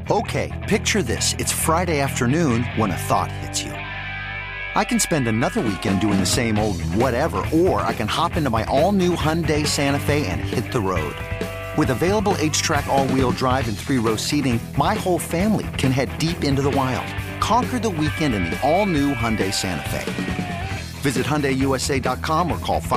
Okay, picture this. It's Friday afternoon when a thought hits you. I can spend another weekend doing the same old whatever, or I can hop into my all-new Hyundai Santa Fe and hit the road. With available H-Track all-wheel drive and 3-row seating, my whole family can head deep into the wild. Conquer the weekend in the all-new Hyundai Santa Fe. Visit HyundaiUSA.com or call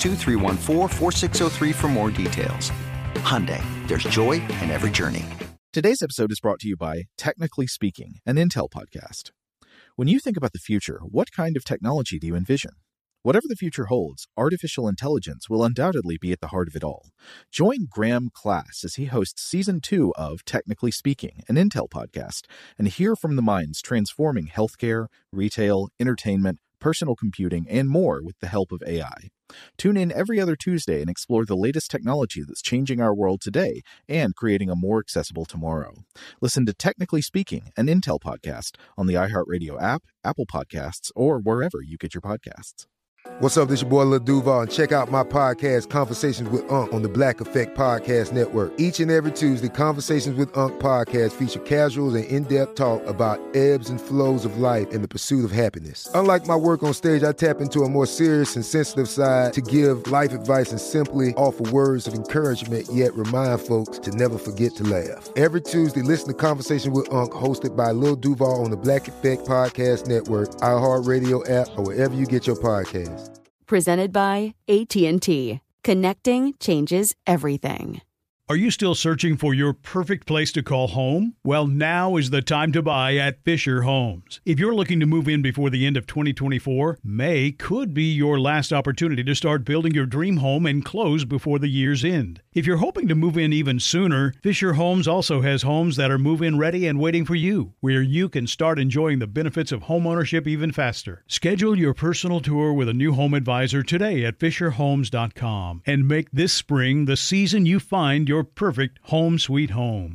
562-314-4603 for more details. Hyundai, there's joy in every journey. Today's episode is brought to you by Technically Speaking, an Intel podcast. When you think about the future, what kind of technology do you envision? Whatever the future holds, artificial intelligence will undoubtedly be at the heart of it all. Join Graham Class as he hosts Season 2 of Technically Speaking, an Intel podcast, and hear from the minds transforming healthcare, retail, entertainment, personal computing, and more with the help of AI. Tune in every other Tuesday and explore the latest technology that's changing our world today and creating a more accessible tomorrow. Listen to Technically Speaking, an Intel podcast on the iHeartRadio app, Apple Podcasts, or wherever you get your podcasts. What's up, this your boy Lil Duval, and check out my podcast, Conversations with Unc, on the Black Effect Podcast Network. Each and every Tuesday, Conversations with Unc podcast feature casual and in-depth talk about ebbs and flows of life and the pursuit of happiness. Unlike my work on stage, I tap into a more serious and sensitive side to give life advice and simply offer words of encouragement, yet remind folks to never forget to laugh. Every Tuesday, listen to Conversation with Unc, hosted by Lil Duval on the Black Effect Podcast Network, iHeartRadio app, or wherever you get your podcasts. Presented by AT&T. Connecting changes everything. Are you still searching for your perfect place to call home? Well, now is the time to buy at Fisher Homes. If you're looking to move in before the end of 2024, May could be your last opportunity to start building your dream home and close before the year's end. If you're hoping to move in even sooner, Fisher Homes also has homes that are move-in ready and waiting for you, where you can start enjoying the benefits of homeownership even faster. Schedule your personal tour with a new home advisor today at FisherHomes.com and make this spring the season you find your perfect home sweet home.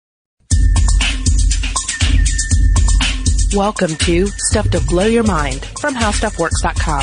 Welcome to Stuff to Blow Your Mind from HowStuffWorks.com.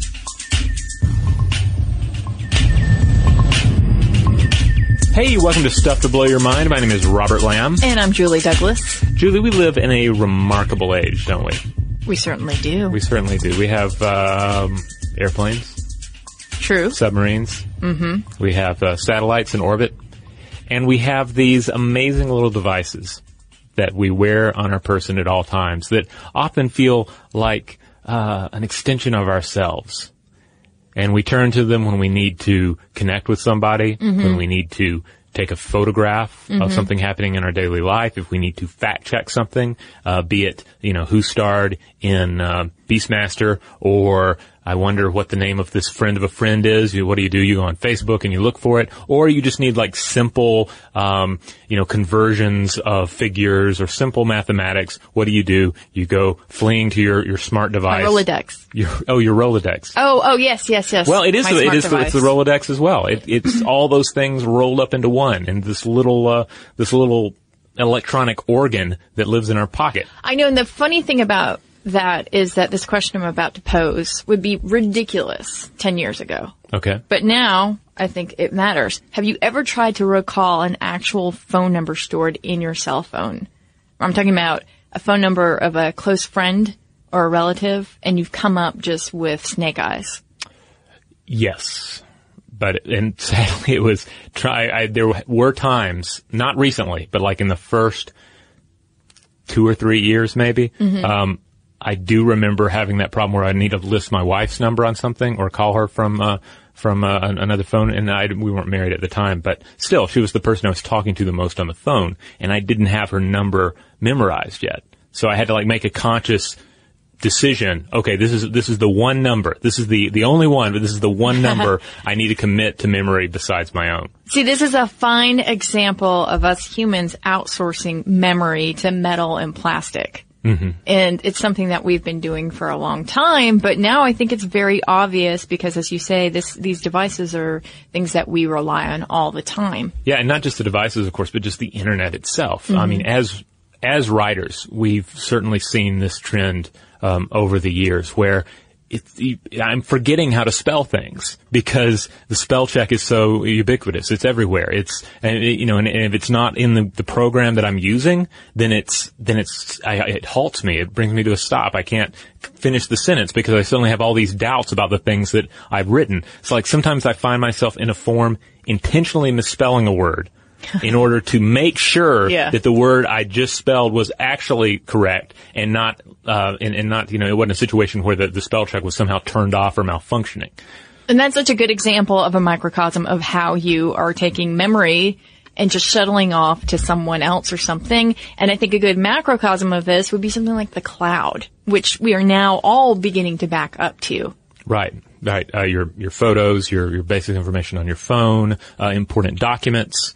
Hey, welcome to Stuff to Blow Your Mind. My name is Robert Lamb. And I'm Julie Douglas. Julie, we live in a remarkable age, don't we? We certainly do. We certainly do. We have airplanes. True. Submarines. Mm-hmm. We have satellites in orbit. And we have these amazing little devices that we wear on our person at all times that often feel like an extension of ourselves. And we turn to them when we need to connect with somebody, when we need to take a photograph of something happening in our daily life, if we need to fact check something, be it, who starred in Beastmaster, or I wonder what the name of this friend of a friend is. What do? You go on Facebook and you look for it, or you just need like simple, conversions of figures or simple mathematics. What do? You go fleeing to your smart device. My Rolodex. Your Rolodex. Oh, yes. Well, it's the Rolodex as well. It's all those things rolled up into one, and this little electronic organ that lives in our pocket. I know, and the funny thing about that is that this question I'm about to pose would be ridiculous 10 years ago. Okay. But now, I think it matters. Have you ever tried to recall an actual phone number stored in your cell phone? I'm talking about a phone number of a close friend or a relative, and you've come up just with snake eyes. Yes. And sadly it was there were times, not recently, but like in the first 2 or 3 years maybe, I do remember having that problem where I need to list my wife's number on something or call her from another phone, and we weren't married at the time, but still, she was the person I was talking to the most on the phone, and I didn't have her number memorized yet. So I had to make a conscious decision. Okay, this is the one number. This is the only one, but this is the one number I need to commit to memory besides my own. See, this is a fine example of us humans outsourcing memory to metal and plastic. And it's something that we've been doing for a long time, but now I think it's very obvious because, as you say, these devices are things that we rely on all the time. Yeah, and not just the devices, of course, but just the internet itself. I mean, as writers, we've certainly seen this trend over the years where I'm forgetting how to spell things because the spell check is so ubiquitous. It's everywhere. And if it's not in the program that I'm using, then it halts me. It brings me to a stop. I can't finish the sentence because I suddenly have all these doubts about the things that I've written. It's like sometimes I find myself in a form intentionally misspelling a word in order to make sure that the word I just spelled was actually correct and not, it wasn't a situation where the spell check was somehow turned off or malfunctioning. And that's such a good example of a microcosm of how you are taking memory and just shuttling off to someone else or something. And I think a good macrocosm of this would be something like the cloud, which we are now all beginning to back up to. Right. Your photos, your basic information on your phone, important documents.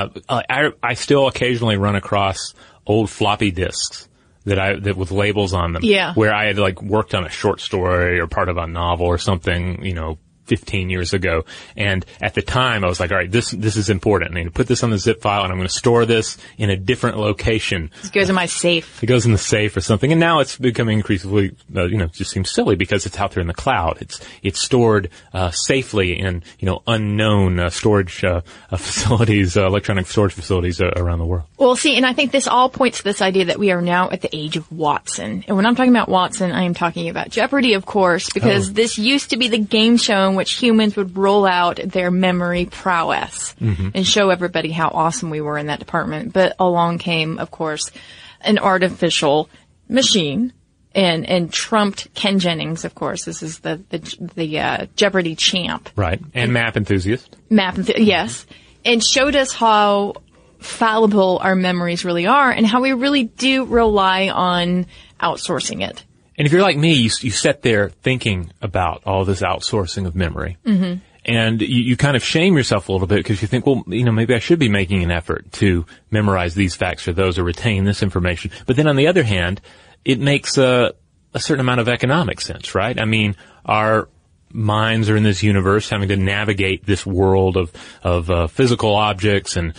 I still occasionally run across old floppy disks that with labels on them. Yeah. Where I had worked on a short story or part of a novel or something, 15 years ago. And at the time I was like, all right, this is important. I need to put this on the zip file and I'm going to store this in a different location. It goes in my safe. It goes in the safe or something. And now it's becoming increasingly, just seems silly because it's out there in the cloud. It's stored, safely in, unknown, storage, facilities, electronic storage facilities around the world. Well, see, and I think this all points to this idea that we are now at the age of Watson. And when I'm talking about Watson, I am talking about Jeopardy, of course, because this used to be the game show in which humans would roll out their memory prowess and show everybody how awesome we were in that department. But along came, of course, an artificial machine and trumped Ken Jennings, of course. This is the Jeopardy champ. Right. And map enthusiast. Yes. And showed us how fallible our memories really are and how we really do rely on outsourcing it. And if you're like me, you sit there thinking about all this outsourcing of memory. Mm-hmm. And you kind of shame yourself a little bit because you think, well, maybe I should be making an effort to memorize these facts or those or retain this information. But then on the other hand, it makes a certain amount of economic sense, right? I mean, our minds are in this universe having to navigate this world of physical objects and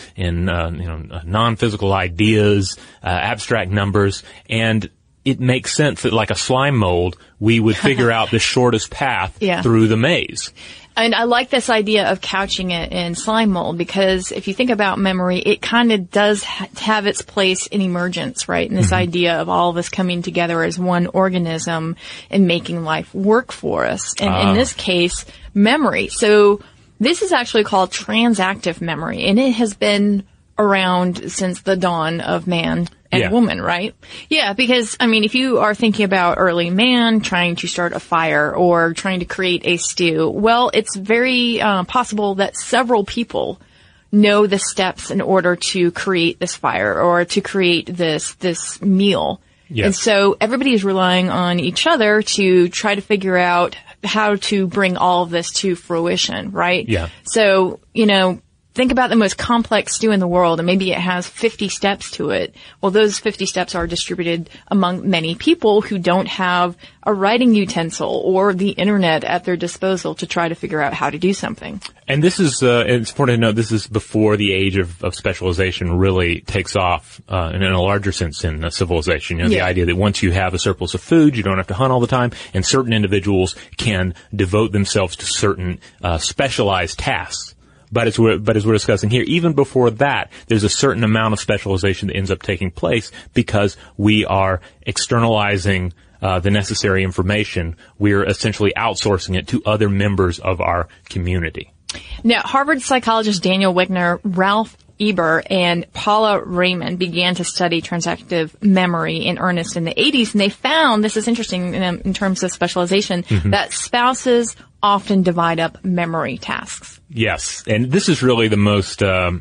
non-physical ideas, abstract numbers, and it makes sense that like a slime mold, we would figure out the shortest path through the maze. And I like this idea of couching it in slime mold because if you think about memory, it kind of does have its place in emergence, right? And this idea of all of us coming together as one organism and making life work for us. And in this case, memory. So this is actually called transactive memory, and it has been around since the dawn of man and woman, right? Yeah, because, if you are thinking about early man trying to start a fire or trying to create a stew, well, it's very possible that several people know the steps in order to create this fire or to create this meal. Yes. And so everybody is relying on each other to try to figure out how to bring all of this to fruition, right? Yeah. So, think about the most complex stew in the world, and maybe it has 50 steps to it. Well, those 50 steps are distributed among many people who don't have a writing utensil or the internet at their disposal to try to figure out how to do something. And this is, it's important to note, this is before the age of specialization really takes off, in a larger sense in civilization. The idea that once you have a surplus of food, you don't have to hunt all the time, and certain individuals can devote themselves to certain, specialized tasks. But as we're discussing here, even before that, there's a certain amount of specialization that ends up taking place because we are externalizing the necessary information. We're essentially outsourcing it to other members of our community. Now, Harvard psychologist Daniel Wigner, Ralph Eber, and Paula Raymond began to study transactive memory in earnest in the 80s, and they found, this is interesting in terms of specialization, that spouses often divide up memory tasks. Yes, and this is really the most,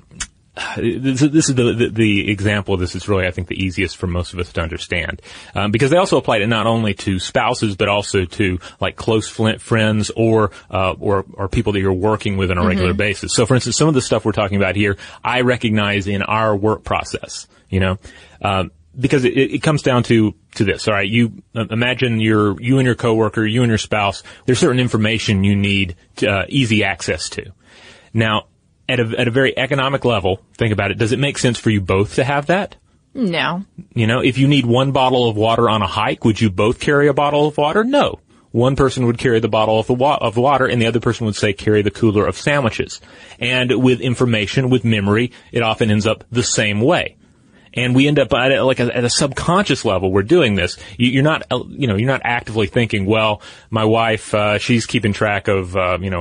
this is the example of this is really, I think, the easiest for most of us to understand. Because they also apply it not only to spouses, but also to, like, close friends or people that you're working with on a regular basis. So, for instance, some of the stuff we're talking about here, I recognize in our work process, because it comes down to this. All right, you imagine you and your coworker, you and your spouse. There's certain information you need easy access to. Now, at a very economic level, think about it. Does it make sense for you both to have that? No. If you need one bottle of water on a hike, would you both carry a bottle of water? No. one person would carry the bottle of water, and the other person would say carry the cooler of sandwiches. And with information, with memory, it often ends up the same way. And we end up at a subconscious level. We're doing this. You're not actively thinking, well, my wife, she's keeping track of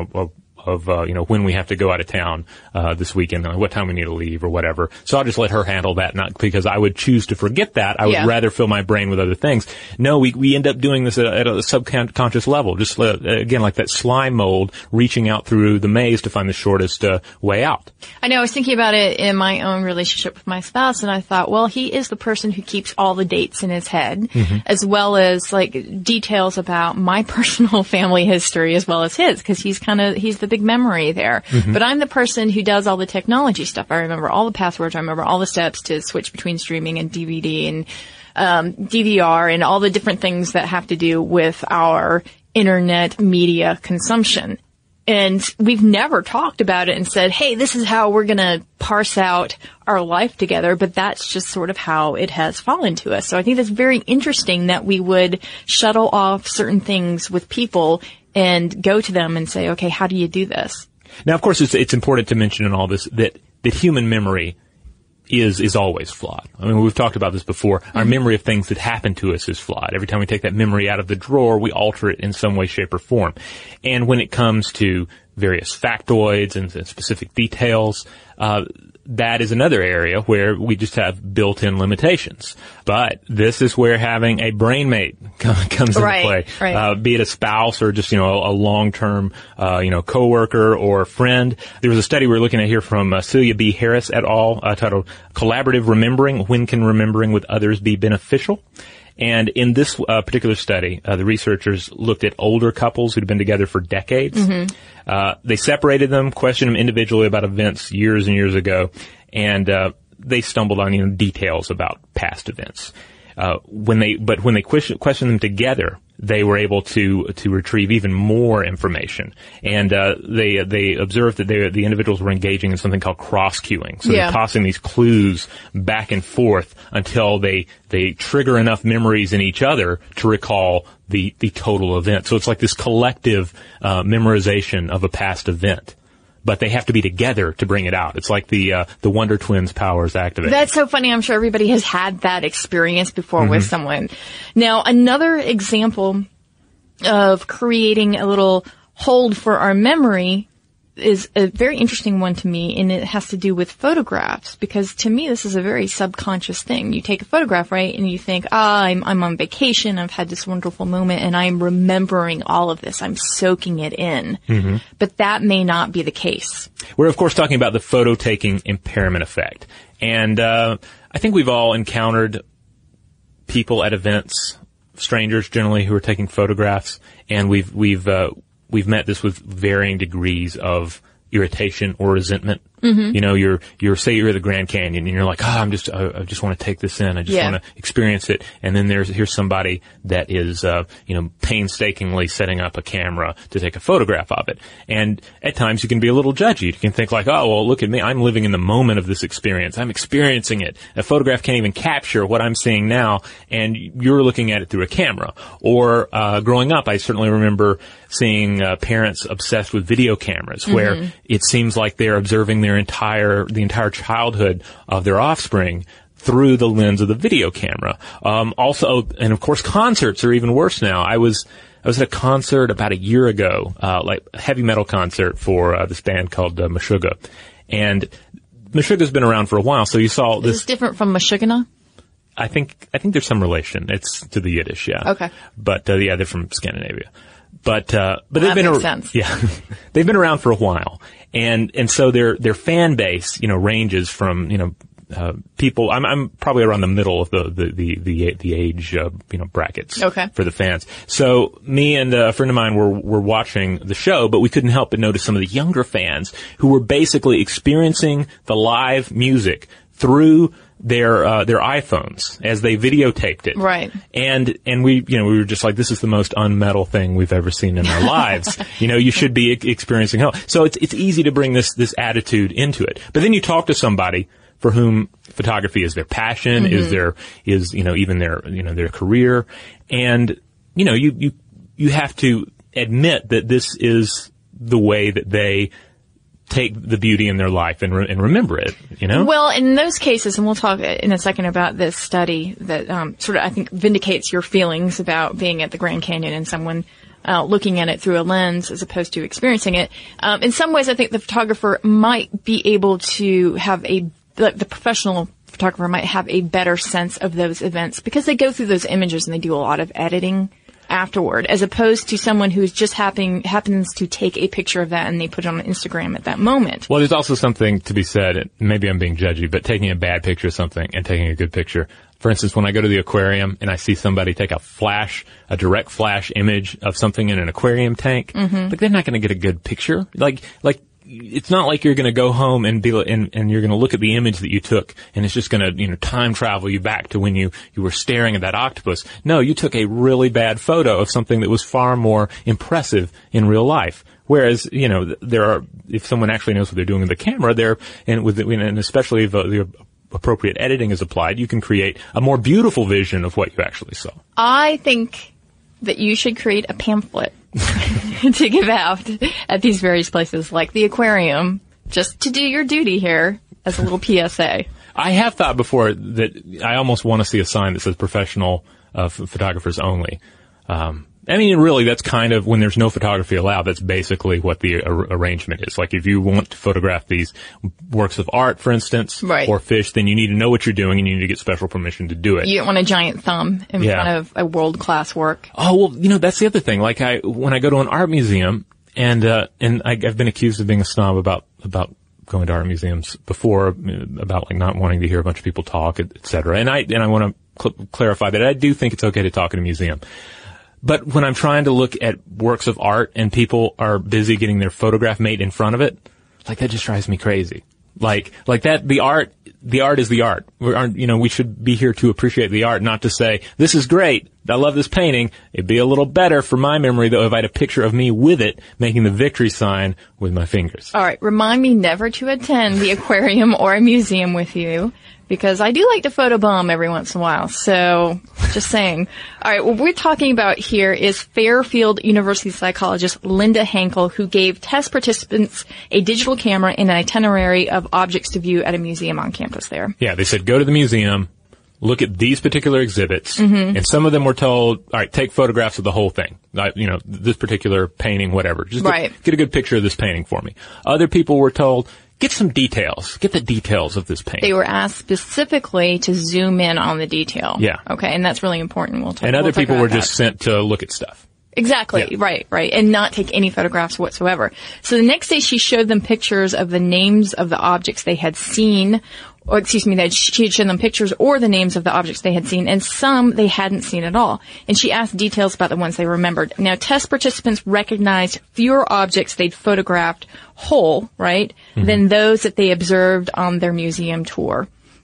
when we have to go out of town, this weekend, what time we need to leave or whatever. So I'll just let her handle that, not because I would choose to forget that. I would rather fill my brain with other things. No, we end up doing this at a subconscious level. Just, again, like that slime mold reaching out through the maze to find the shortest, way out. I know, I was thinking about it in my own relationship with my spouse, and I thought, well, he is the person who keeps all the dates in his head, as well as like details about my personal family history as well as his, because he's the big memory there. But I'm the person who does all the technology stuff. I remember all the passwords. I remember all the steps to switch between streaming and DVD and DVR and all the different things that have to do with our internet media consumption. And we've never talked about it and said, hey, this is how we're going to parse out our life together. But that's just sort of how it has fallen to us. So I think that's very interesting that we would shuttle off certain things with people and go to them and say, okay, how do you do this? Now, of course, it's important to mention in all this that human memory is always flawed. I mean, we've talked about this before. Our memory of things that happen to us is flawed. Every time we take that memory out of the drawer, we alter it in some way, shape, or form. And when it comes to various factoids and specific details, that is another area where we just have built-in limitations. But this is where having a brain mate comes into play. Right. Be it a spouse or just, a long-term, coworker or friend. There was a study we were looking at here from Celia B. Harris et al., titled Collaborative Remembering, When Can Remembering with Others Be Beneficial? And in this particular study, the researchers looked at older couples who'd been together for decades. They separated them, questioned them individually about events years and years ago, and they stumbled on details about past events. When they questioned them together, they were able to retrieve even more information. And they observed that the individuals were engaging in something called cross-cueing. So they're tossing these clues back and forth until they trigger enough memories in each other to recall the total event. So it's like this collective memorization of a past event. But they have to be together to bring it out. It's like the Wonder Twins powers activated. That's so funny. I'm sure everybody has had that experience before with someone. Now, another example of creating a little hold for our memory is a very interesting one to me, and it has to do with photographs, because to me this is a very subconscious thing. You take a photograph, right, and you think, I'm on vacation, I've had this wonderful moment, and I'm remembering all of this. I'm soaking it in. But that may not be the case. We're, of course, talking about the photo-taking impairment effect. And I think we've all encountered people at events, strangers generally, who are taking photographs, and we've met this with varying degrees of irritation or resentment. Say you're at the Grand Canyon and you're like, I just want to take this in. I just want to experience it. And then here's somebody that is, painstakingly setting up a camera to take a photograph of it. And at times you can be a little judgy. You can think like, oh, well, look at me. I'm living in the moment of this experience. I'm experiencing it. A photograph can't even capture what I'm seeing now. And you're looking at it through a camera. Or, growing up, I certainly remember seeing, parents obsessed with video cameras where it seems like they're observing the entire childhood of their offspring through the lens of the video camera. Also, and of course, concerts are even worse now. I was at a concert about a year ago, like a heavy metal concert for this band called Meshuggah. And Meshuggah's been around for a while, so you saw this. Is this different from Meshuggah? I think there's some relation. It's to the Yiddish, yeah. Okay. But they're from Scandinavia. But they've been makes sense. Yeah. They've been around for a while. And so their fan base, ranges from, people. I'm probably around the middle of the age, brackets. Okay. For the fans. So me and a friend of mine were watching the show, but we couldn't help but notice some of the younger fans who were basically experiencing the live music through their iPhones as they videotaped it. Right. And we were just like, this is the most unmetal thing we've ever seen in our lives. You should be experiencing hell. So it's easy to bring this attitude into it. But then you talk to somebody for whom photography is their passion, is even their career. And, you you have to admit that this is the way that they take the beauty in their life and remember it, you know? Well, in those cases, and we'll talk in a second about this study that sort of, I think, vindicates your feelings about being at the Grand Canyon and someone looking at it through a lens as opposed to experiencing it. In some ways, I think the photographer might be able to have the professional photographer might have a better sense of those events because they go through those images and they do a lot of editing afterward, as opposed to someone who's just happens to take a picture of that and they put it on Instagram at that moment. Well, there's also something to be said, and maybe I'm being judgy, but taking a bad picture of something and taking a good picture. For instance, when I go to the aquarium and I see somebody take a direct flash image of something in an aquarium tank, like they're not going to get a good picture. Like it's not like you're going to go home and you're going to look at the image that you took and it's just going to, time travel you back to when you were staring at that octopus. No, you took a really bad photo of something that was far more impressive in real life. Whereas, if someone actually knows what they're doing with the camera, and especially if the appropriate editing is applied, you can create a more beautiful vision of what you actually saw. I think that you should create a pamphlet to give out at these various places, like the aquarium, just to do your duty here as a little PSA. I have thought before that I almost want to see a sign that says professional photographers only. Really, that's kind of, when there's no photography allowed, that's basically what the arrangement is. Like, if you want to photograph these works of art, for instance, right, or fish, then you need to know what you're doing and you need to get special permission to do it. You don't want a giant thumb in front of a world-class work. Oh, well, that's the other thing. Like, when I go to an art museum, and I've been accused of being a snob about going to art museums before, about, like, not wanting to hear a bunch of people talk, et cetera. And I want to clarify that I do think it's okay to talk in a museum. But when I'm trying to look at works of art and people are busy getting their photograph made in front of it, like, that just drives me crazy. Like that, the art is the art. We should be here to appreciate the art, not to say, this is great, I love this painting. It'd be a little better for my memory, though, if I had a picture of me with it, making the victory sign with my fingers. All right, remind me never to attend the aquarium or a museum with you, because I do like to photobomb every once in a while. So, just saying. All right, what we're talking about here is Fairfield University psychologist Linda Hankel, who gave test participants a digital camera and an itinerary of objects to view at a museum on campus there. Yeah, they said, go to the museum, look at these particular exhibits, and some of them were told, all right, take photographs of the whole thing. This particular painting, whatever. Just get a good picture of this painting for me. Other people were told, get some details. Get the details of this painting. They were asked specifically to zoom in on the detail. Yeah. Okay, and that's really important. And other people were just sent to look at stuff. Exactly. Yeah. Right. And not take any photographs whatsoever. So the next day she showed them pictures of the names of the objects they had seen, that she had shown them pictures or the names of the objects they had seen, and some they hadn't seen at all. And she asked details about the ones they remembered. Now, test participants recognized fewer objects they'd photographed whole, right, than those that they observed on their museum tour.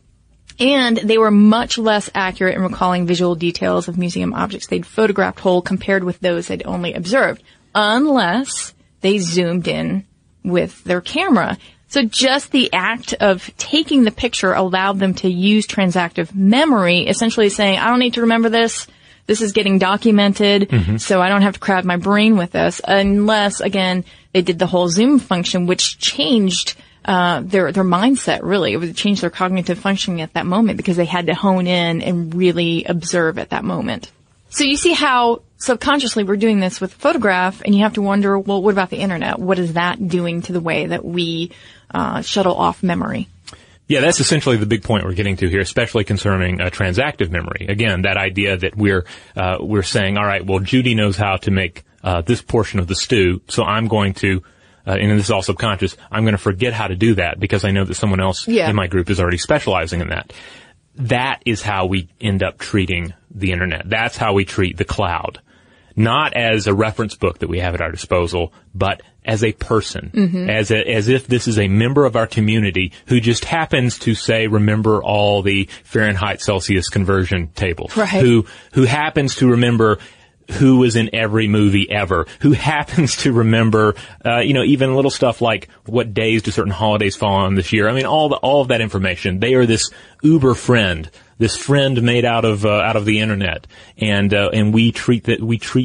And they were much less accurate in recalling visual details of museum objects they'd photographed whole compared with those they'd only observed, unless they zoomed in with their camera. So just the act of taking the picture allowed them to use transactive memory, essentially saying, I don't need to remember this. This is getting documented, so I don't have to crowd my brain with this, unless, again, they did the whole zoom function, which changed their mindset, really. It would change their cognitive functioning at that moment because they had to hone in and really observe at that moment. So you see how subconsciously we're doing this with photograph, and you have to wonder, well, what about the internet? What is that doing to the way that we shuttle off memory? Yeah, that's essentially the big point we're getting to here, especially concerning transactive memory. Again, that idea that we're saying, all right, well, Judy knows how to make this portion of the stew, so I'm going to, and this is all subconscious, I'm going to forget how to do that because I know that someone else in my group is already specializing in that. That is how we end up treating the internet. That's how we treat the cloud. Not as a reference book that we have at our disposal, but as a person, as if this is a member of our community who just happens to say, remember all the Fahrenheit Celsius conversion tables, who happens to remember who was in every movie ever, who happens to remember, even little stuff like what days do certain holidays fall on this year. I mean, all of that information. They are this uber friend, this friend made out of the internet, and we treat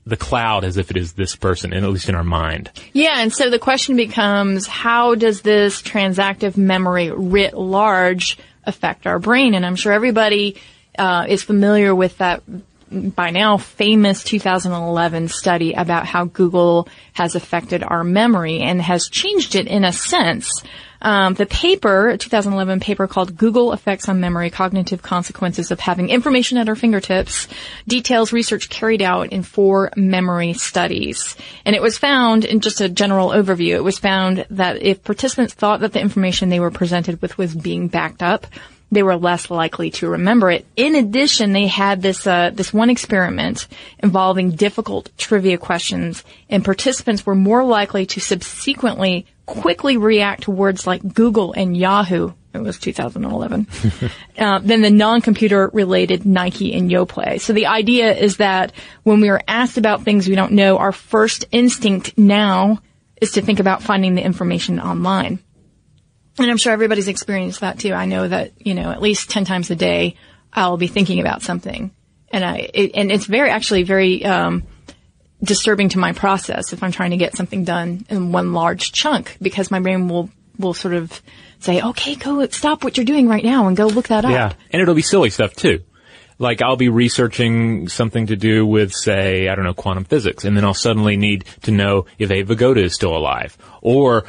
the cloud as if it is this person, and at least in our mind. Yeah, and so the question becomes, how does this transactive memory writ large affect our brain? And I'm sure everybody is familiar with that by now famous 2011 study about how Google has affected our memory and has changed it in a sense. The paper, a 2011 paper called Google Effects on Memory, Cognitive Consequences of Having Information at Our Fingertips, details research carried out in 4 memory studies. And it was found, in just a general overview, it was found that if participants thought that the information they were presented with was being backed up, they were less likely to remember it. In addition, they had this one experiment involving difficult trivia questions, and participants were more likely to subsequently quickly react to words like Google and Yahoo. It was 2011. Than the non-computer related Nike and Yoplait. So the idea is that when we are asked about things we don't know, our first instinct now is to think about finding the information online. And I'm sure everybody's experienced that too. I know that, at least 10 times a day, I'll be thinking about something. And it's very disturbing to my process if I'm trying to get something done in one large chunk, because my brain will sort of say, okay, go stop what you're doing right now and go look that up. Yeah. And it'll be silly stuff too. Like I'll be researching something to do with, say, I don't know, quantum physics, and then I'll suddenly need to know if Abe Vigoda is still alive. Or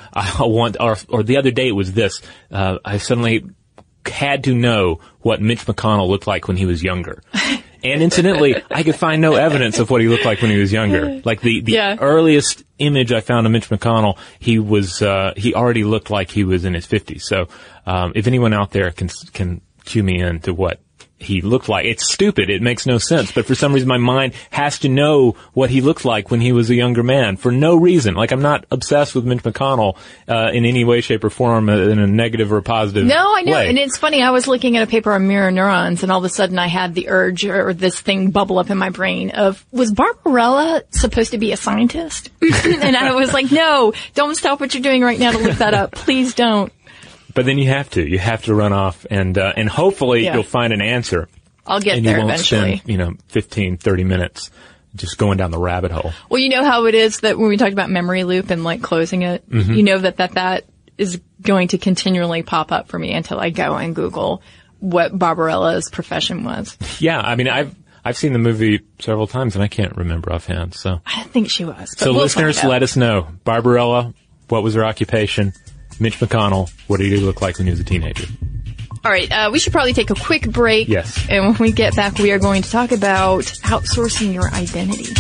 or the other day it was this, I suddenly had to know what Mitch McConnell looked like when he was younger. And incidentally, I could find no evidence of what he looked like when he was younger. Like the earliest image I found of Mitch McConnell, he already looked like he was in his 50s. So, if anyone out there can cue me in to what he looked like. It's stupid. It makes no sense. But for some reason, my mind has to know what he looked like when he was a younger man for no reason. Like, I'm not obsessed with Mitch McConnell in any way, shape, or form in a negative or positive No, I know. way. And it's funny. I was looking at a paper on mirror neurons, and all of a sudden I had the urge or this thing bubble up in my brain of, was Barbarella supposed to be a scientist? And I was like, no, don't stop what you're doing right now to look that up. Please don't. But then you have to run off and hopefully you'll find an answer. I'll get and there you won't eventually. Spend, 15, 30 minutes just going down the rabbit hole. Well, you know how it is that when we talked about memory loop and like closing it, you know that is going to continually pop up for me until I go and Google what Barbarella's profession was. Yeah. I mean, I've seen the movie several times and I can't remember offhand. So I think she was. So listeners, let us know. Barbarella, what was her occupation? Mitch McConnell, what did he look like when he was a teenager? All right, we should probably take a quick break. Yes. And when we get back, we are going to talk about outsourcing your identity.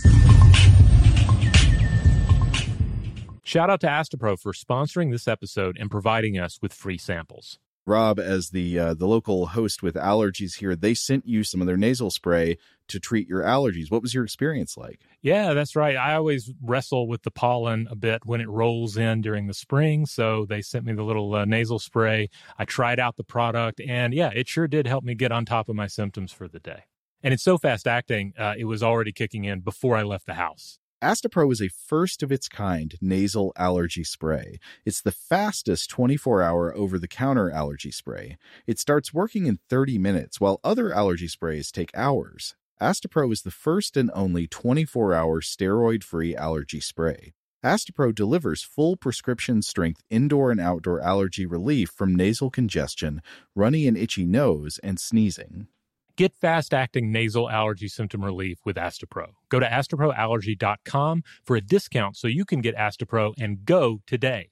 Shout out to Astapro for sponsoring this episode and providing us with free samples. Rob, as the local host with allergies here, they sent you some of their nasal spray to treat your allergies. What was your experience like? Yeah, that's right. I always wrestle with the pollen a bit when it rolls in during the spring, so they sent me the little nasal spray. I tried out the product, and yeah, it sure did help me get on top of my symptoms for the day. And it's so fast-acting, it was already kicking in before I left the house. Astapro is a first-of-its-kind nasal allergy spray. It's the fastest 24-hour over-the-counter allergy spray. It starts working in 30 minutes, while other allergy sprays take hours. Astapro is the first and only 24-hour steroid-free allergy spray. Astapro delivers full prescription-strength indoor and outdoor allergy relief from nasal congestion, runny and itchy nose, and sneezing. Get fast-acting nasal allergy symptom relief with Astapro. Go to astaproallergy.com for a discount so you can get Astapro and go today.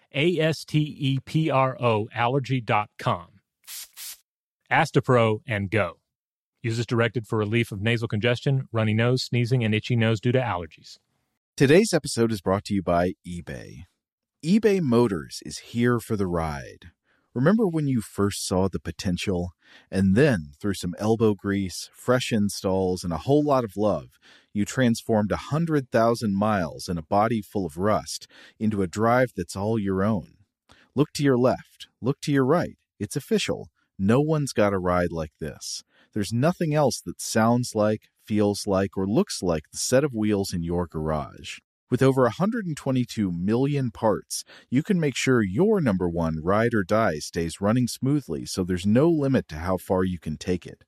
ASTEPRO allergy.com. Astapro and go. Use as directed for relief of nasal congestion, runny nose, sneezing, and itchy nose due to allergies. Today's episode is brought to you by eBay. eBay Motors is here for the ride. Remember when you first saw the potential? And then, through some elbow grease, fresh installs, and a whole lot of love, you transformed 100,000 miles and a body full of rust into a drive that's all your own. Look to your left. Look to your right. It's official. No one's got a ride like this. There's nothing else that sounds like, feels like, or looks like the set of wheels in your garage. With over 122 million parts, you can make sure your number one ride or die stays running smoothly so there's no limit to how far you can take it.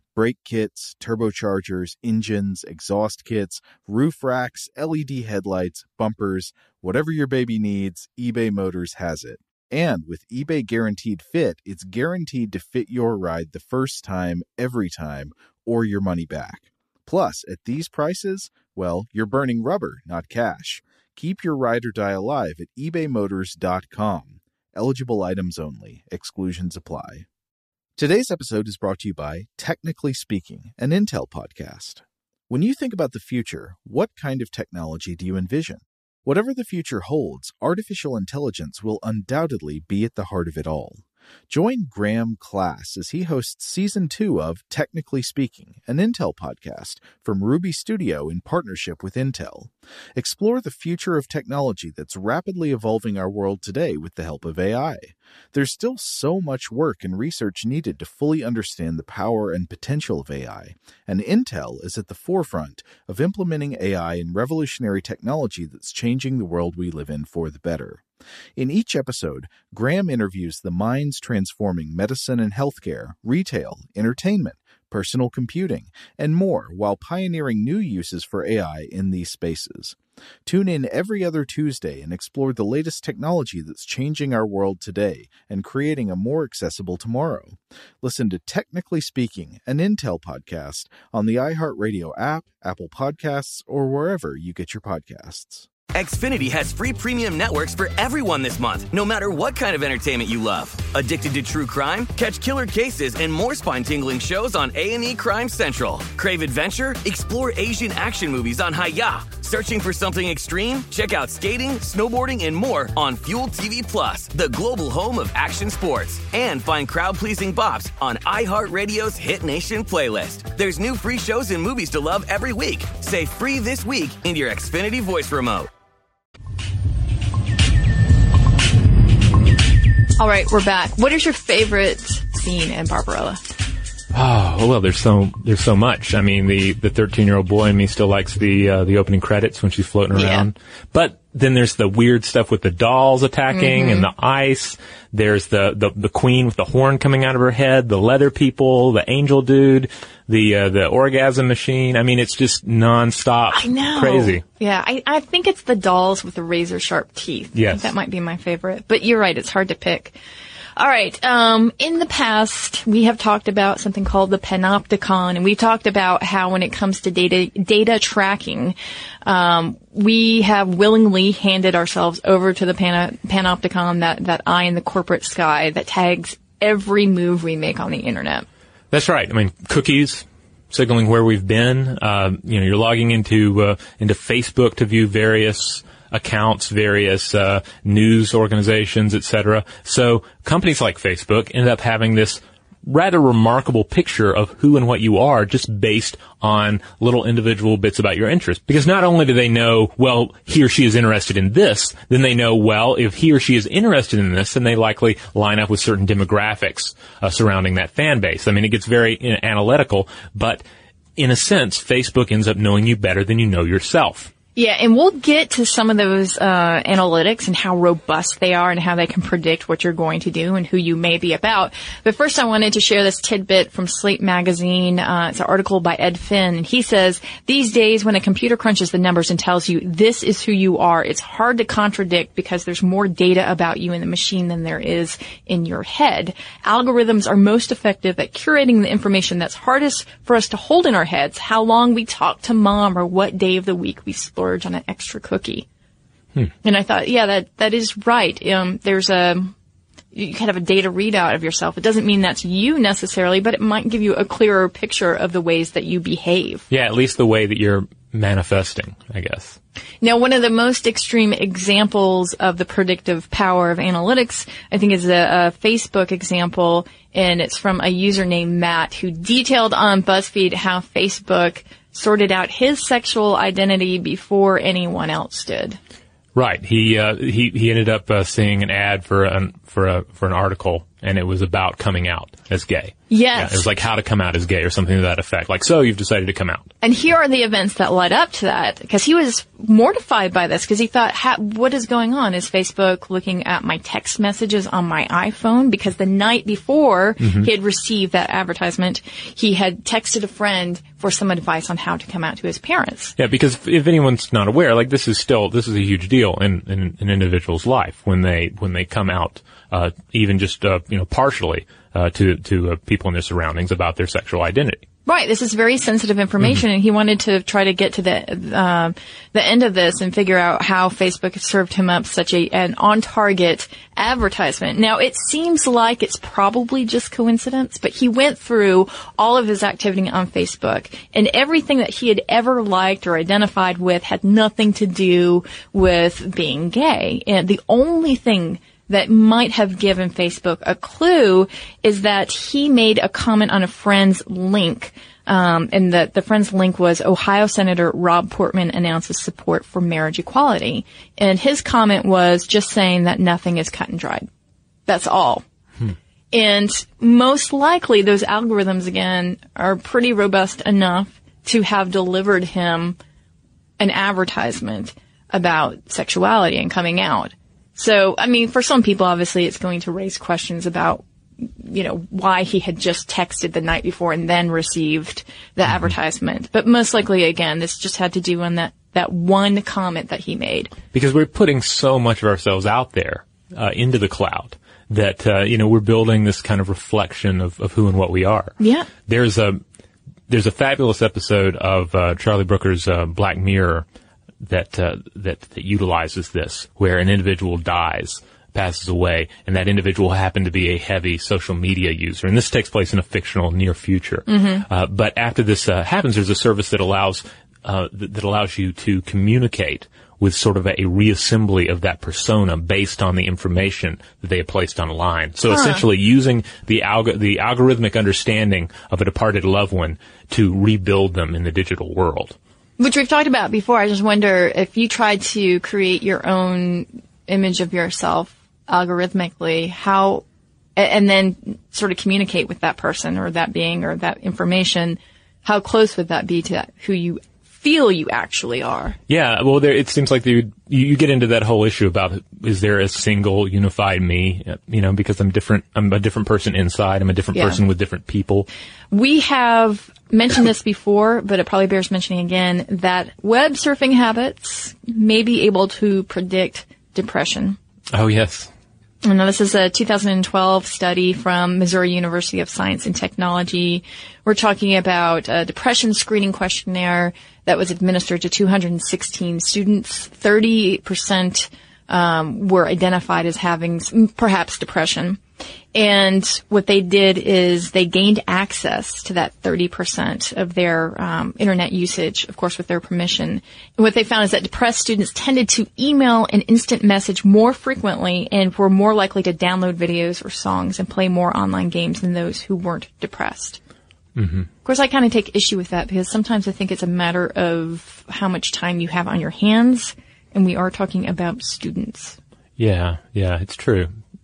Brake kits, turbochargers, engines, exhaust kits, roof racks, LED headlights, bumpers, whatever your baby needs, eBay Motors has it. And with eBay Guaranteed Fit, it's guaranteed to fit your ride the first time, every time, or your money back. Plus, at these prices, well, you're burning rubber, not cash. Keep your ride or die alive at ebaymotors.com. Eligible items only. Exclusions apply. Today's episode is brought to you by Technically Speaking, an Intel podcast. When you think about the future, what kind of technology do you envision? Whatever the future holds, artificial intelligence will undoubtedly be at the heart of it all. Join Graham Class as he hosts Season 2 of Technically Speaking, an Intel podcast from Ruby Studio in partnership with Intel. Explore the future of technology that's rapidly evolving our world today with the help of AI. There's still so much work and research needed to fully understand the power and potential of AI, and Intel is at the forefront of implementing AI in revolutionary technology that's changing the world we live in for the better. In each episode, Graham interviews the minds transforming medicine and healthcare, retail, entertainment, personal computing, and more while pioneering new uses for AI in these spaces. Tune in every other Tuesday and explore the latest technology that's changing our world today and creating a more accessible tomorrow. Listen to Technically Speaking, an Intel podcast on the iHeartRadio app, Apple Podcasts, or wherever you get your podcasts. Xfinity has free premium networks for everyone this month, no matter what kind of entertainment you love. Addicted to true crime? Catch killer cases and more spine-tingling shows on A&E Crime Central. Crave adventure? Explore Asian action movies on Hi-Ya. Searching for something extreme? Check out skating, snowboarding, and more on Fuel TV Plus, the global home of action sports. And find crowd-pleasing bops on iHeartRadio's Hit Nation playlist. There's new free shows and movies to love every week. Say free this week in your Xfinity voice remote. All right, we're back. What is your favorite scene in Barbarella? Oh, well, there's so much. I mean, the 13-year-old boy in me still likes the opening credits when she's floating around. Yeah. But then there's the weird stuff with the dolls attacking and the ice. There's the queen with the horn coming out of her head, the leather people, the angel dude, the orgasm machine. I mean, it's just nonstop. I know. Crazy. Yeah, I think it's the dolls with the razor sharp teeth. Yes. I think that might be my favorite. But you're right, it's hard to pick. All right. In the past, we have talked about something called the Panopticon, and we talked about how when it comes to data tracking, we have willingly handed ourselves over to the Panopticon, that eye in the corporate sky that tags every move we make on the internet. That's right. I mean, cookies signaling where we've been. You're logging into Facebook to view various accounts, various news organizations, etc. So companies like Facebook end up having this rather remarkable picture of who and what you are just based on little individual bits about your interest. Because not only do they know, well, he or she is interested in this, then they know, well, if he or she is interested in this, then they likely line up with certain demographics surrounding that fan base. I mean, it gets very analytical, but in a sense, Facebook ends up knowing you better than you know yourself. Yeah, and we'll get to some of those analytics and how robust they are and how they can predict what you're going to do and who you may be about. But first I wanted to share this tidbit from Slate Magazine. It's an article by Ed Finn, and he says, these days when a computer crunches the numbers and tells you this is who you are, it's hard to contradict because there's more data about you in the machine than there is in your head. Algorithms are most effective at curating the information that's hardest for us to hold in our heads, how long we talk to mom or what day of the week we splurge on an extra cookie. And I thought, yeah, that is right. There's you kind of a data readout of yourself. It doesn't mean that's you necessarily, but it might give you a clearer picture of the ways that you behave. Yeah, at least the way that you're manifesting, I guess. Now, one of the most extreme examples of the predictive power of analytics, I think, is a Facebook example, and it's from a user named Matt who detailed on BuzzFeed how Facebook sorted out his sexual identity before anyone else did. Right. He ended up seeing an ad for for an article, and it was about coming out as gay. Yes. Yeah, it was like how to come out as gay or something to that effect. Like, so you've decided to come out. And here are the events that led up to that, because he was mortified by this, because he thought, what is going on? Is Facebook looking at my text messages on my iPhone? Because the night before he had received that advertisement, he had texted a friend for some advice on how to come out to his parents. Yeah, because if anyone's not aware, like this is a huge deal in an individual's life when they come out, even just partially to people in their surroundings about their sexual identity. Right. This is very sensitive information, and he wanted to try to get to the end of this and figure out how Facebook served him up such an on-target advertisement. Now, it seems like it's probably just coincidence, but he went through all of his activity on Facebook, and everything that he had ever liked or identified with had nothing to do with being gay. And the only thing that might have given Facebook a clue is that he made a comment on a friend's link. And the friend's link was Ohio Senator Rob Portman announces support for marriage equality. And his comment was just saying that nothing is cut and dried. That's all. And most likely those algorithms, again, are pretty robust enough to have delivered him an advertisement about sexuality and coming out. So, I mean, for some people, obviously, it's going to raise questions about, why he had just texted the night before and then received the advertisement. But most likely, again, this just had to do on that one comment that he made. Because we're putting so much of ourselves out there, into the cloud that, we're building this kind of reflection of who and what we are. Yeah. There's a fabulous episode of, Charlie Brooker's, Black Mirror that utilizes this, where an individual passes away, and that individual happened to be a heavy social media user. And this takes place in a fictional near future. But after this happens, there's a service that allows you to communicate with sort of a reassembly of that persona based on the information that they have placed online. So essentially using the algorithmic understanding of a departed loved one to rebuild them in the digital world. Which we've talked about before. I just wonder if you tried to create your own image of yourself algorithmically, and then sort of communicate with that person or that being or that information, how close would that be to who you feel you actually are? Yeah, well, it seems like you get into that whole issue about, is there a single unified me? Because I'm different. I'm a different person inside. I'm a different person with different people. We have mentioned this before, but it probably bears mentioning again, that web surfing habits may be able to predict depression. Oh, yes. Now, this is a 2012 study from Missouri University of Science and Technology. We're talking about a depression screening questionnaire that was administered to 216 students. 30% were identified as having perhaps depression. And what they did is they gained access to that 30% of their internet usage, of course, with their permission. And what they found is that depressed students tended to email and instant message more frequently and were more likely to download videos or songs and play more online games than those who weren't depressed. Of course, I kind of take issue with that because sometimes I think it's a matter of how much time you have on your hands, and we are talking about students. Yeah, it's true.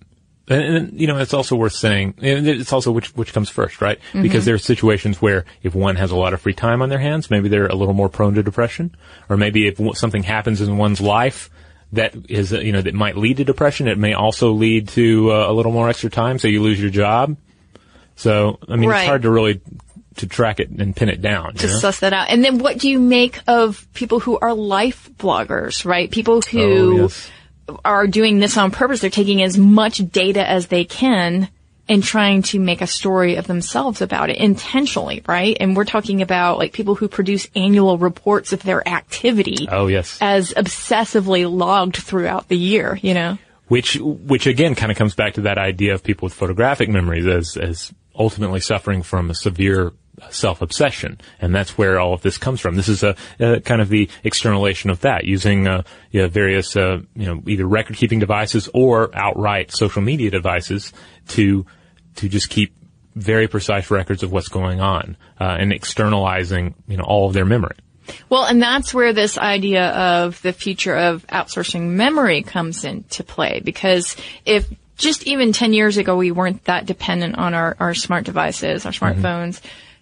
And it's also worth saying, and it's also which comes first, right? Because there are situations where if one has a lot of free time on their hands, maybe they're a little more prone to depression. Or maybe if something happens in one's life that is, that might lead to depression, it may also lead to a little more extra time, so you lose your job. So, I mean, It's hard to really to track it and pin it down. To suss that out. And then what do you make of people who are life bloggers, right? People who are doing this on purpose. They're taking as much data as they can and trying to make a story of themselves about it intentionally, right? And we're talking about like people who produce annual reports of their activity. Oh, yes. As obsessively logged throughout the year, Which again kind of comes back to that idea of people with photographic memories as ultimately suffering from a severe self-obsession. And that's where all of this comes from. This is a kind of the externalization of that, using various either record-keeping devices or outright social media devices to just keep very precise records of what's going on, and externalizing all of their memory. Well, and that's where this idea of the future of outsourcing memory comes into play, because if just even 10 years ago, we weren't that dependent on our smart devices, our smartphones.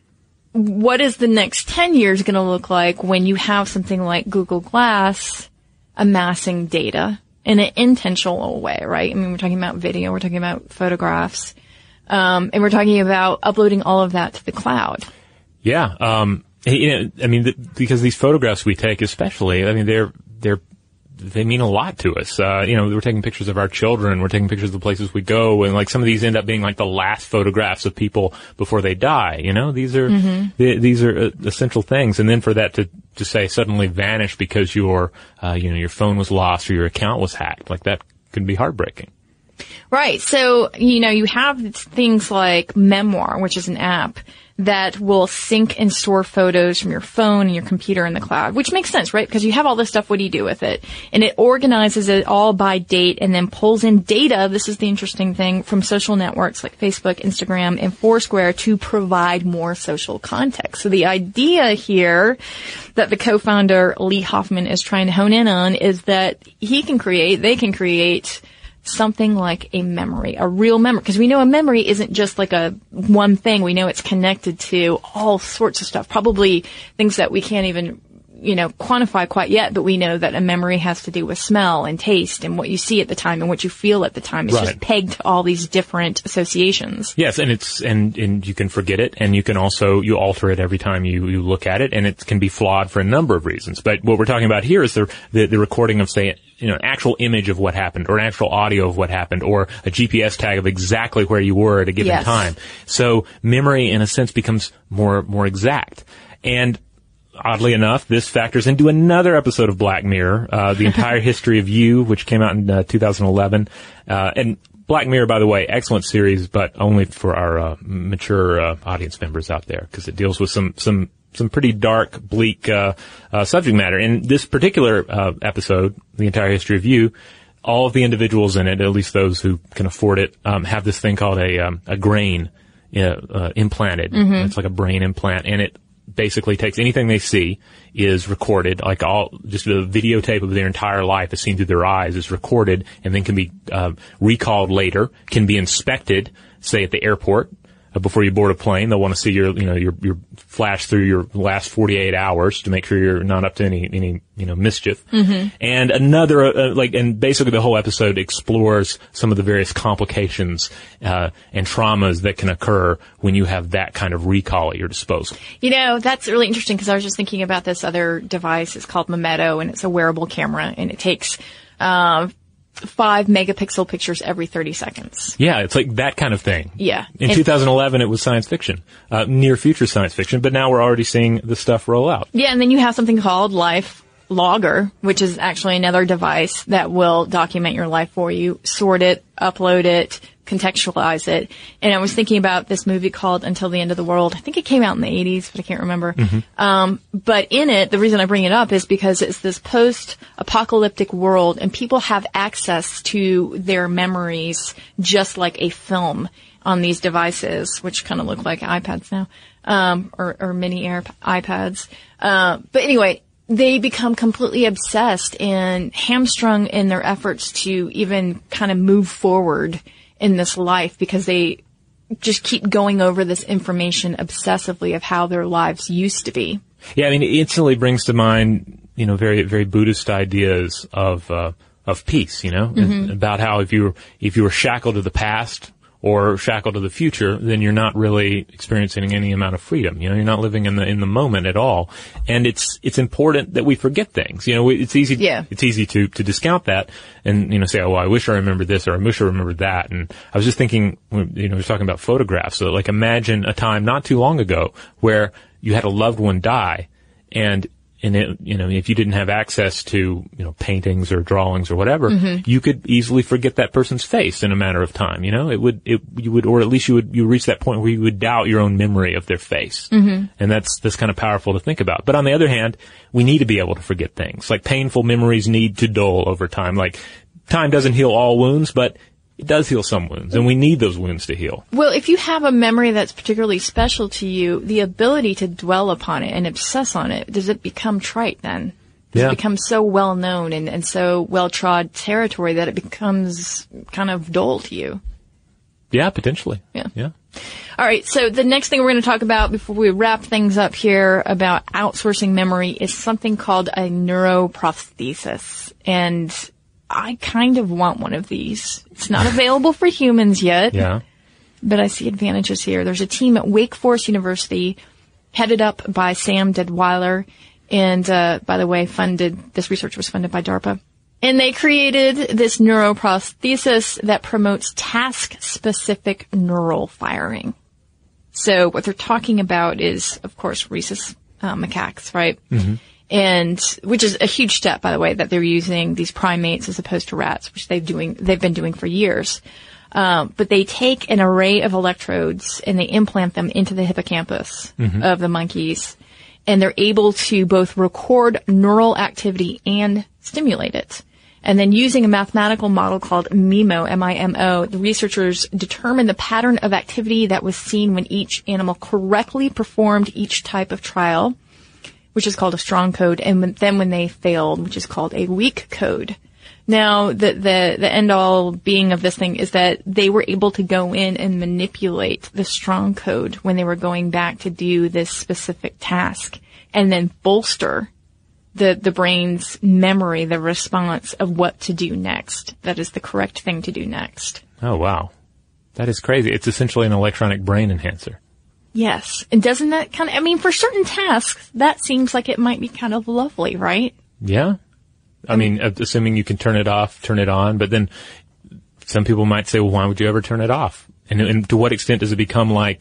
What is the next 10 years going to look like when you have something like Google Glass amassing data in an intentional way, right? I mean, we're talking about video, we're talking about photographs, and we're talking about uploading all of that to the cloud. Yeah. Because these photographs we take, especially, I mean, they mean a lot to us. We're taking pictures of our children, we're taking pictures of the places we go, and like some of these end up being like the last photographs of people before they die. These are essential things. And then for that to say suddenly vanish because your phone was lost or your account was hacked, like that can be heartbreaking. Right. So, you have things like Memoir, which is an app that will sync and store photos from your phone and your computer in the cloud, which makes sense, right? Because you have all this stuff. What do you do with it? And it organizes it all by date and then pulls in data. This is the interesting thing, from social networks like Facebook, Instagram, and Foursquare to provide more social context. So the idea here that the co-founder Lee Hoffman is trying to hone in on is that they can create something like a memory, a real memory. Because we know a memory isn't just like a one thing. We know it's connected to all sorts of stuff, probably things that we can't even, quantify quite yet, but we know that a memory has to do with smell and taste and what you see at the time and what you feel at the time. It's just pegged to all these different associations. Yes, and you can forget it, and you can also, you alter it every time you look at it, and it can be flawed for a number of reasons. But what we're talking about here is the recording of, say, an actual image of what happened, or an actual audio of what happened, or a GPS tag of exactly where you were at a given time. So memory, in a sense, becomes more exact. And oddly enough, this factors into another episode of Black Mirror, The Entire History of You, which came out in 2011. And Black Mirror, by the way, excellent series, but only for our mature audience members out there, because it deals with some pretty dark, bleak subject matter. In this particular episode, The Entire History of You, all of the individuals in it, at least those who can afford it, have this thing called a grain implanted. Mm-hmm. It's like a brain implant, and it basically takes anything they see, is recorded, just a videotape of their entire life as seen through their eyes is recorded, and then can be recalled later, can be inspected, say at the airport. Before you board a plane, they'll want to see your flash through your last 48 hours to make sure you're not up to any mischief. Mm-hmm. And another, and basically the whole episode explores some of the various complications, and traumas that can occur when you have that kind of recall at your disposal. That's really interesting, because I was just thinking about this other device. It's called Memeto, and it's a wearable camera, and it takes, 5 megapixel pictures every 30 seconds. Yeah, it's like that kind of thing. Yeah. In 2011, it was science fiction, near future science fiction, but now we're already seeing the stuff roll out. Yeah, and then you have something called Life Logger, which is actually another device that will document your life for you, sort it, upload it, contextualize it. And I was thinking about this movie called Until the End of the World. I think it came out in the 80s, but I can't remember. Mm-hmm. But in it, the reason I bring it up is because it's this post-apocalyptic world, and people have access to their memories just like a film on these devices, which kind of look like iPads now, or mini iPads. But anyway, they become completely obsessed and hamstrung in their efforts to even kind of move forward in this life, because they just keep going over this information obsessively of how their lives used to be. Yeah, I mean, it instantly brings to mind, very, very Buddhist ideas of peace, mm-hmm. about how if you were shackled to the past or shackled to the future, then you're not really experiencing any amount of freedom. You're not living in the moment at all. And it's important that we forget things. It's easy, it's easy to discount that and, say, oh, well, I wish I remembered this, or I wish I remembered that. And I was just thinking, we're talking about photographs. So like, imagine a time not too long ago where you had a loved one die, and it, if you didn't have access to, paintings or drawings or whatever, mm-hmm. you could easily forget that person's face in a matter of time. You would, or at least you reach that point where you would doubt your own memory of their face. Mm-hmm. And that's kind of powerful to think about. But on the other hand, we need to be able to forget things. Like, painful memories need to dull over time. Like, time doesn't heal all wounds, but it does heal some wounds, and we need those wounds to heal. Well, if you have a memory that's particularly special to you, the ability to dwell upon it and obsess on it, does it become trite then? It's become so well known and so well trod territory that it becomes kind of dull to you. Yeah, potentially. Yeah. All right. So the next thing we're going to talk about before we wrap things up here about outsourcing memory is something called a neuroprosthesis. And I kind of want one of these. It's not available for humans yet. Yeah. But I see advantages here. There's a team at Wake Forest University headed up by Sam Deadwyler. And, by the way, this research was funded by DARPA. And they created this neuroprosthesis that promotes task-specific neural firing. So what they're talking about is, of course, rhesus macaques, right? Mm-hmm. And which is a huge step, by the way, that they're using these primates as opposed to rats, which they've been doing for years. But they take an array of electrodes and they implant them into the hippocampus of the monkeys. And they're able to both record neural activity and stimulate it. And then using a mathematical model called MIMO, M-I-M-O, the researchers determined the pattern of activity that was seen when each animal correctly performed each type of trial, which is called a strong code, and then when they failed, which is called a weak code. Now, the end-all being of this thing is that they were able to go in and manipulate the strong code when they were going back to do this specific task and then bolster the brain's memory, the response of what to do next. That is the correct thing to do next. Oh, wow. That is crazy. It's essentially an electronic brain enhancer. Yes. And doesn't that for certain tasks, that seems like it might be kind of lovely, right? Yeah. I mean, assuming you can turn it off, turn it on, but then some people might say, well, why would you ever turn it off? And to what extent does it become like,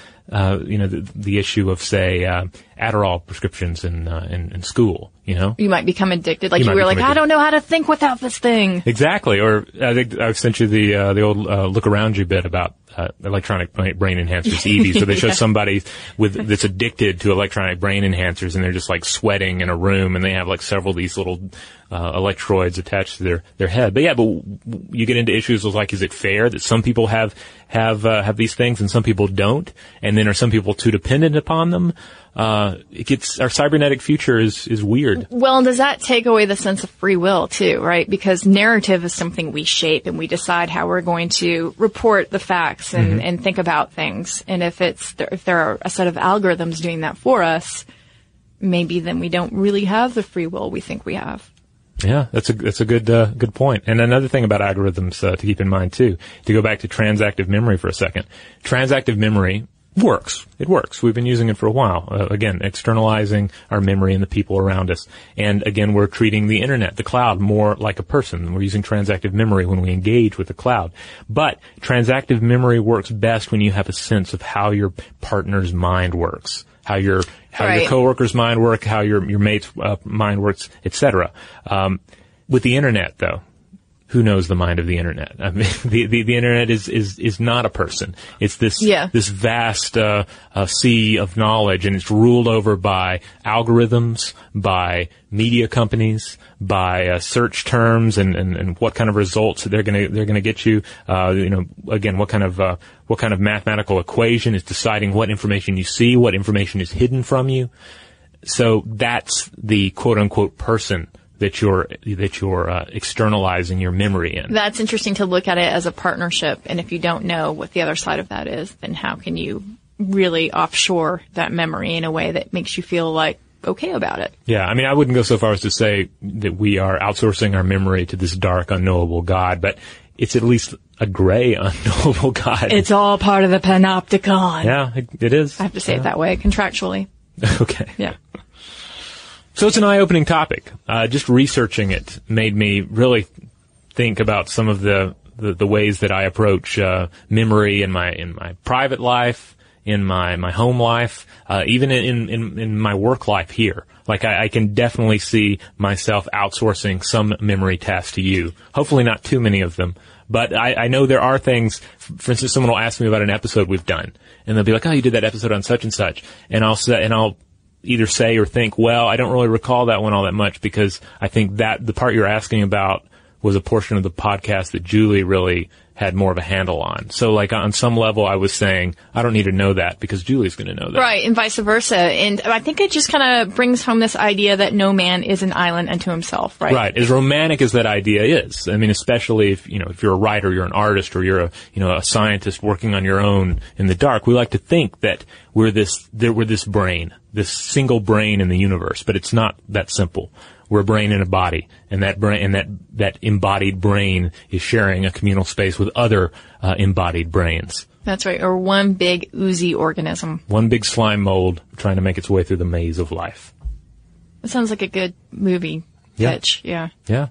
the issue of, say, Adderall prescriptions in school, you know? You might become addicted. Like you were like, I don't know how to think without this thing. Exactly. Or I think I've sent you the old look around you bit about electronic brain enhancers, EVs. So they show somebody that's addicted to electronic brain enhancers, and they're just like sweating in a room, and they have like several of these little electrodes attached to their head. But you get into issues like, is it fair that some people have these things and some people don't, and then are some people too dependent upon them? Our cybernetic future is weird. Well, does that take away the sense of free will too, right? Because narrative is something we shape and we decide how we're going to report the facts and think about things. And if there are a set of algorithms doing that for us, maybe then we don't really have the free will we think we have. Yeah, that's a good point. And another thing about algorithms to keep in mind too, to go back to transactive memory for a second. Transactive memory works. It works. We've been using it for a while. Again, externalizing our memory and the people around us. And again, we're treating the internet, the cloud, more like a person. We're using transactive memory when we engage with the cloud. But transactive memory works best when you have a sense of how your partner's mind works, how your coworker's mind works, how your mate's mind works, etc. With the internet, though, who knows the mind of the internet? I mean, the internet is not a person. It's this vast sea of knowledge, and it's ruled over by algorithms, by media companies, by search terms, and what kind of results they're gonna get you. Again, what kind of mathematical equation is deciding what information you see, what information is hidden from you. So that's the quote unquote person that you're externalizing your memory in. That's interesting to look at it as a partnership, and if you don't know what the other side of that is, then how can you really offshore that memory in a way that makes you feel like okay about it? Yeah, I mean, I wouldn't go so far as to say that we are outsourcing our memory to this dark, unknowable God, but it's at least a gray, unknowable God. It's all part of the panopticon. Yeah, it is. I have to say it that way, contractually. Okay. Yeah. So it's an eye-opening topic. Just researching it made me really think about some of the ways that I approach memory in my private life, in my home life, even in my work life here. Like I can definitely see myself outsourcing some memory tasks to you. Hopefully not too many of them. But I know there are things, for instance, someone will ask me about an episode we've done, and they'll be like, oh, you did that episode on such and such. And I'll either say or think, well, I don't really recall that one all that much because I think that the part you're asking about was a portion of the podcast that Julie really had more of a handle on. So like on some level I was saying, I don't need to know that because Julie's going to know that. Right, and vice versa. And I think it just kind of brings home this idea that no man is an island unto himself, right? Right. As romantic as that idea is, I mean, especially if you're a writer, you're an artist, or you're a scientist working on your own in the dark, we like to think that we're this brain, this single brain in the universe, but it's not that simple. We're a brain in a body, and that brain, and that embodied brain is sharing a communal space with other embodied brains. That's right, or one big oozy organism. One big slime mold trying to make its way through the maze of life. That sounds like a good movie pitch. Yeah.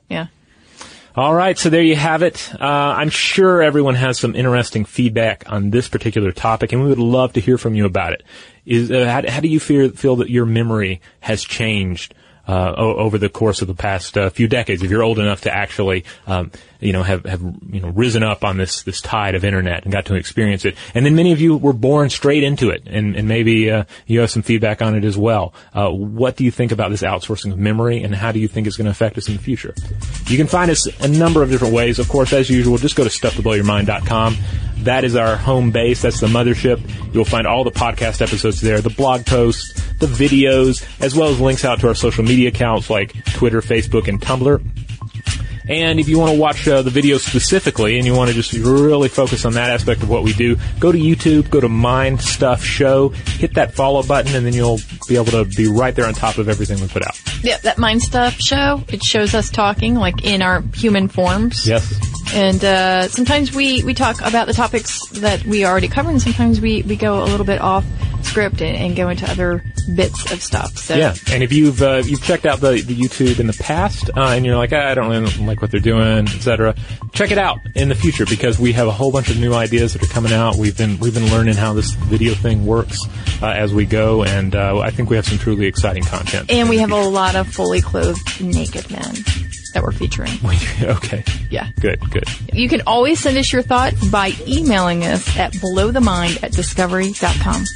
All right, so there you have it. I'm sure everyone has some interesting feedback on this particular topic, and we would love to hear from you about it. How do you feel that your memory has changed over the course of the past few decades, if you're old enough to actually, have risen up on this tide of internet and got to experience it. And then many of you were born straight into it, and maybe you have some feedback on it as well. What do you think about this outsourcing of memory, and how do you think it's going to affect us in the future? You can find us a number of different ways. Of course, as usual, just go to StuffToBlowYourMind.com. That is our home base. That's the mothership. You'll find all the podcast episodes there, the blog posts, the videos, as well as links out to our social media accounts like Twitter, Facebook, and Tumblr. And if you want to watch the video specifically and you want to just really focus on that aspect of what we do, go to YouTube, go to Mind Stuff Show, hit that follow button, and then you'll be able to be right there on top of everything we put out. Yeah, that Mind Stuff Show, it shows us talking like in our human forms. Yes. And sometimes we talk about the topics that we already covered, and sometimes we go a little bit off script and go into other bits of stuff. So yeah, and if you've checked out the YouTube in the past and you're like, I don't really like what they're doing, etc., check it out in the future, because we have a whole bunch of new ideas that are coming out. We've been learning how this video thing works as we go, and I think we have some truly exciting content. And we have a lot of fully clothed naked men that we're featuring. Okay. Yeah. Good. You can always send us your thoughts by emailing us at blowthemind@discovery.com.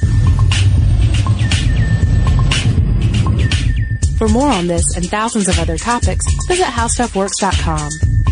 For more on this and thousands of other topics, visit howstuffworks.com.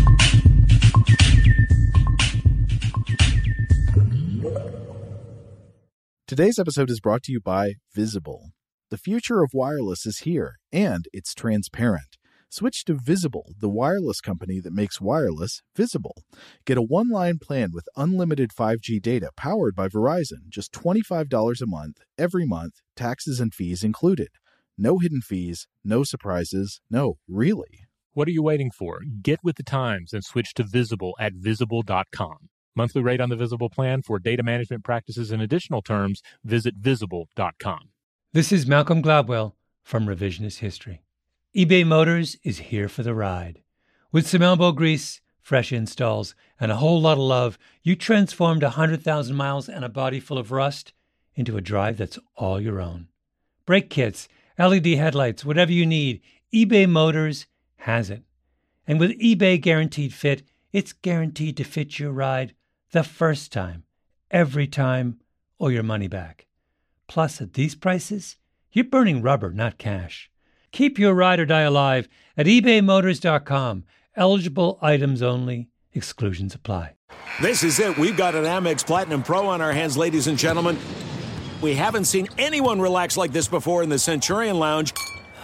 Today's episode is brought to you by Visible. The future of wireless is here, and it's transparent. Switch to Visible, the wireless company that makes wireless visible. Get a one-line plan with unlimited 5G data powered by Verizon, just $25 a month, every month, taxes and fees included. No hidden fees, no surprises, no, really. What are you waiting for? Get with the times and switch to Visible at Visible.com. Monthly rate on the Visible plan. For data management practices and additional terms, visit Visible.com. This is Malcolm Gladwell from Revisionist History. eBay Motors is here for the ride. With some elbow grease, fresh installs, and a whole lot of love, you transformed 100,000 miles and a body full of rust into a drive that's all your own. Brake kits, LED headlights, whatever you need, eBay Motors has it. And with eBay Guaranteed Fit, it's guaranteed to fit your ride the first time, every time, or your money back. Plus, at these prices, you're burning rubber, not cash. Keep your ride or die alive at ebaymotors.com. Eligible items only. Exclusions apply. This is it. We've got an Amex Platinum Pro on our hands, ladies and gentlemen. We haven't seen anyone relax like this before in the Centurion Lounge.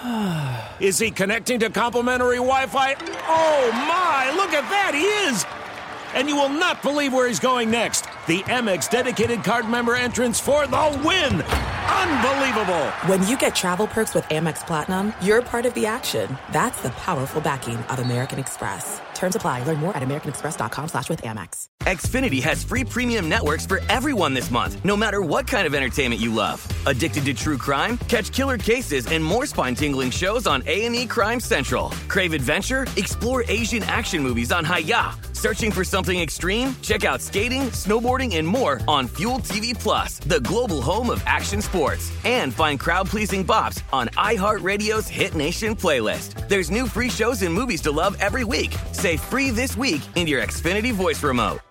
Is he connecting to complimentary Wi-Fi? Oh, my! Look at that! He is! And you will not believe where he's going next. The Amex dedicated card member entrance for the win. Unbelievable. When you get travel perks with Amex Platinum, you're part of the action. That's the powerful backing of American Express. Terms apply. Learn more at americanexpress.com/withAmex. Xfinity has free premium networks for everyone this month, no matter what kind of entertainment you love. Addicted to true crime? Catch killer cases and more spine-tingling shows on A&E Crime Central. Crave adventure? Explore Asian action movies on Hi-YAH. Searching for something extreme? Check out skating, snowboarding, and more on Fuel TV Plus, the global home of action sports. And find crowd-pleasing bops on iHeartRadio's Hit Nation playlist. There's new free shows and movies to love every week. Say free this week in your Xfinity voice remote.